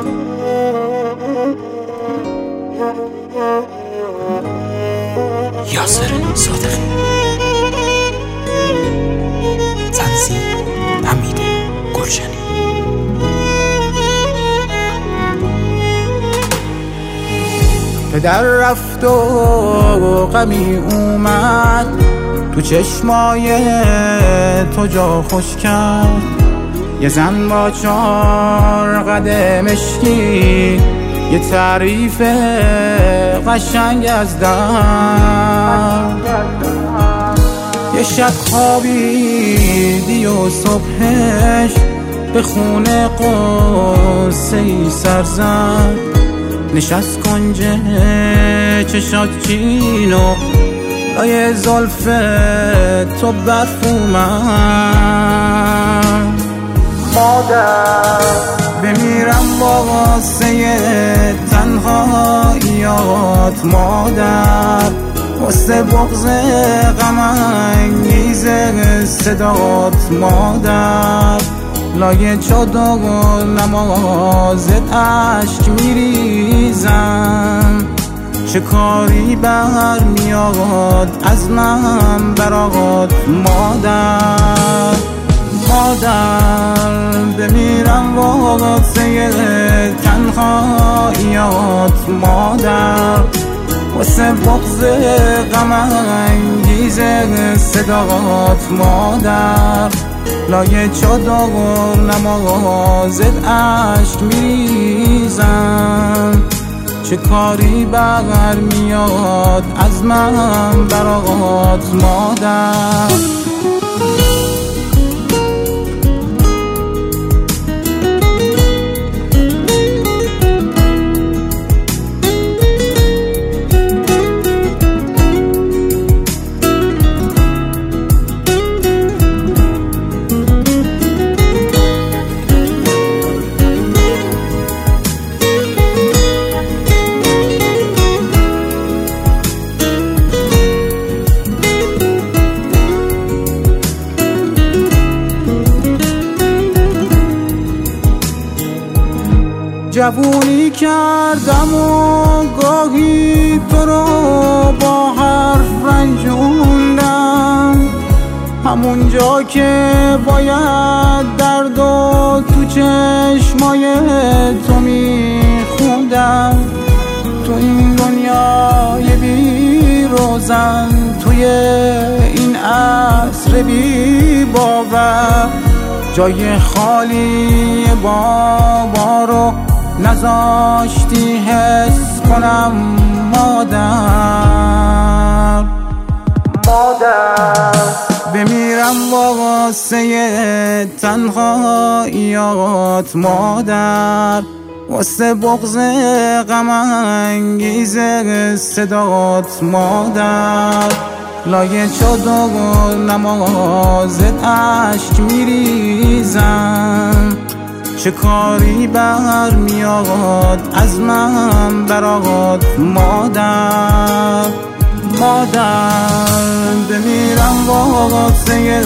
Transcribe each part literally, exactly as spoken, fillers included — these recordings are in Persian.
یاسر صادقی، تنظیم حمید گلشنی. پدر رفت و غمی اومد، تو چشمای تو جا خوش کرد. یه زن با چار قد مشکی، یه تعریف قشنگ از در. یه شب خوابیدی و صبحش به خونه قصه ای سر زد. نشست کنج چشات چین و لای زلف تو برف اومد. مادر بمیرم واسه تنهاییات، مادر واسه بغض غم انگیز صدات، مادر لای چادر نمازت اشک میریزم. چه کاری برمیاد از من برات، مادر مادر بمیرم واسه تنهاییات، مادر واسه بغض غم انگیز صدات، مادر لای چادر نمازت اشک میریزم. چه کاری برمیاد از من برات، مادر. جوونی کردم و گاهی تو رو با حرف رنجوندم، همون جا که باید درد و تو چشمای تو میخوندم. تو این دنیای بی روزن، توی این عصر بی باور، جای خالی بابا رو نذاشتی حس کنم، مادر مادر بمیرم واسه تنهاییات، مادر واسه بغض غم انگیز صدات، مادر لای چادر نمازت اشک میریزم. چه کاری برمیاد از من برات، مادر مادر بمیرم واسه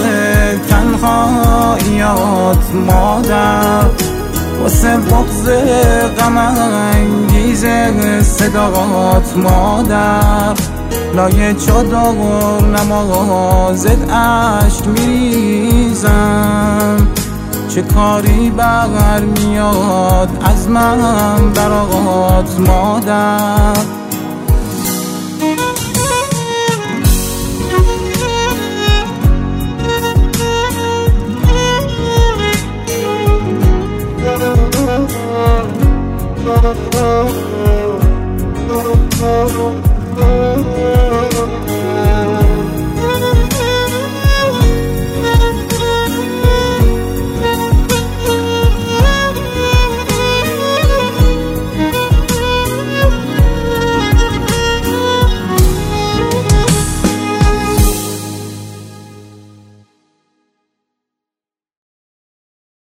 تنهاییات، مادر واسه بغض غم انگیز صدات، مادر لای چادر نمازت اشک میریزم. چه کاری برمیاد از من برات، مادر.